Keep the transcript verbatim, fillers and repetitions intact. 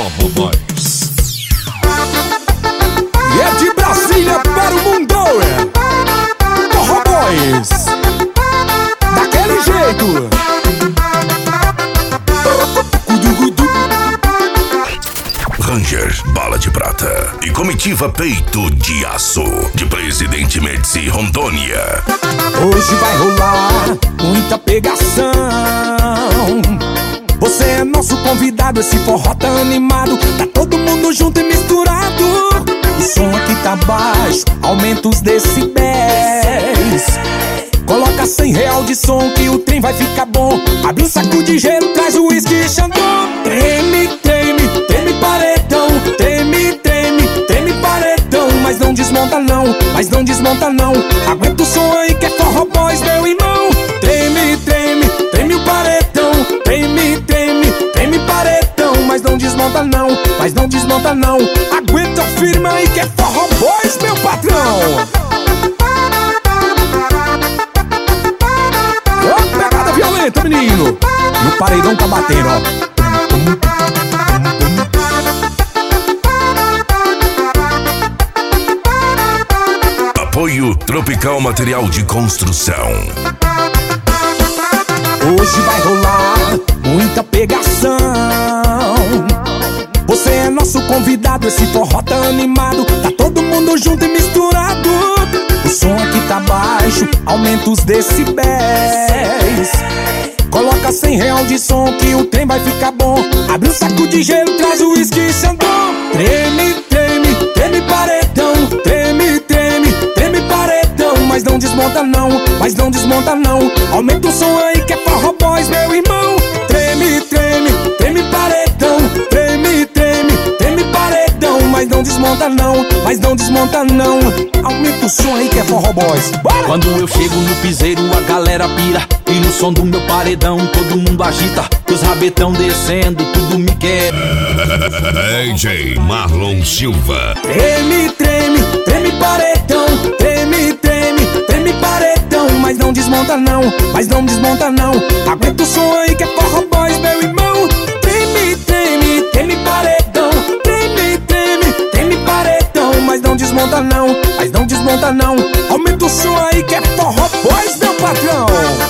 Forró Boys. E é de Brasília para o mundo, é Forró Boys. Daquele jeito. Rangers, Bala de Prata e Comitiva Peito de Aço, de Presidente Médici, Rondônia. Hoje vai rolar muita pegação. Você é nosso convidado, esse forró tá animado. Tá todo mundo junto e misturado. O som aqui tá baixo, aumenta os decibéis. Coloca cem real de som que o trem vai ficar bom. Abre um saco de gelo, traz o uísque e xandão. Treme, treme, treme paredão. Treme, treme, treme paredão. Mas não desmonta não, mas não desmonta não. Aguenta o som aí que é Forró Boys, meu irmão. Treme, treme, treme o paredão. Treme, treme, treme paredão. Mas não desmonta não, mas não desmonta não. Aguenta firme aí que é Forró Boys, meu patrão. Ó, pegada violenta, menino. E o paredão tá batendo, ó. Apoio Tropical Material de Construção. Hoje vai rolar muita pegação. Você é nosso convidado, esse forró tá animado. Tá todo mundo junto e misturado. O som aqui tá baixo, aumenta os decibéis. Coloca cem real de som que o trem vai ficar bom. Abre um saco de gelo, traz o uísque e xandão. Treme, treme, treme paredão. Treme, treme, treme paredão. Mas não desmonta não, mas não desmonta não. Aumenta o som aí que é Forró Boys, meu irmão. Treme, treme, treme paredão. Treme, treme, treme paredão. Mas não desmonta não, mas não desmonta não. Aumenta o som aí que é Forró Boys. Bora! Quando eu chego no piseiro a galera pira. E no som do meu paredão todo mundo agita. Os rabetão descendo, tudo me quer. D J Marlon Silva. Treme, treme, treme paredão. Treme, treme, treme paredão. Mas não desmonta não, mas não desmonta não. Aguenta o som aí que é Forró Boys, meu irmão. Treme, treme, treme paredão. Treme, treme, treme paredão. Mas não desmonta não, mas não desmonta não. Aumenta o som aí que é Forró Boys, meu patrão.